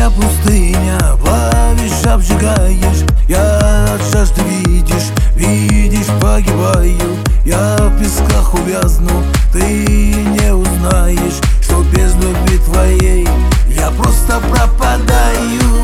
пустыня, плавишь, обжигаешь. Я от жажды видишь, погибаю. Я в песках увязну, ты не узнаешь, что без любви твоей я просто пропадаю.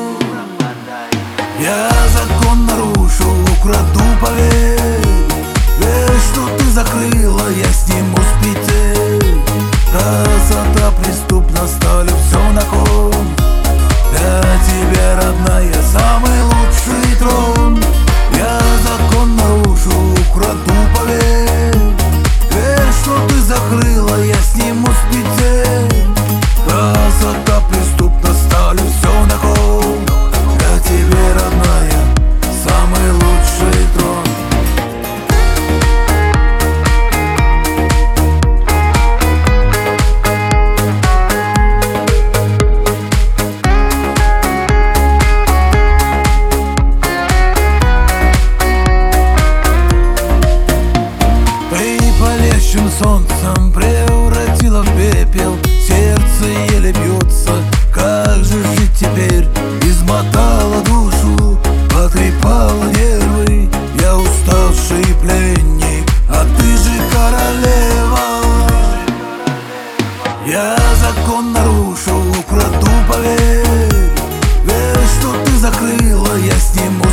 Я закон нарушу, украду, поверь. Верь, что ты закрыла, я сниму с петель. Красота преступна, ставлю все на кон. Для тебя, родная, самый лучший трон. Я закон нарушу, украду, поверь. Верь, что ты закрыла, я сниму с петель. Красота преступна, ставлю все на кон. Для тебя, родная, самый лучший трон. Палящим солнцем превратила в пепел. Сердце еле бьется, как же жить теперь? Измотала душу, потрепала нервы. Я уставший пленник, а ты же королева. Я закон нарушу, украду, поверь. Верь, что ты закрыла, я сниму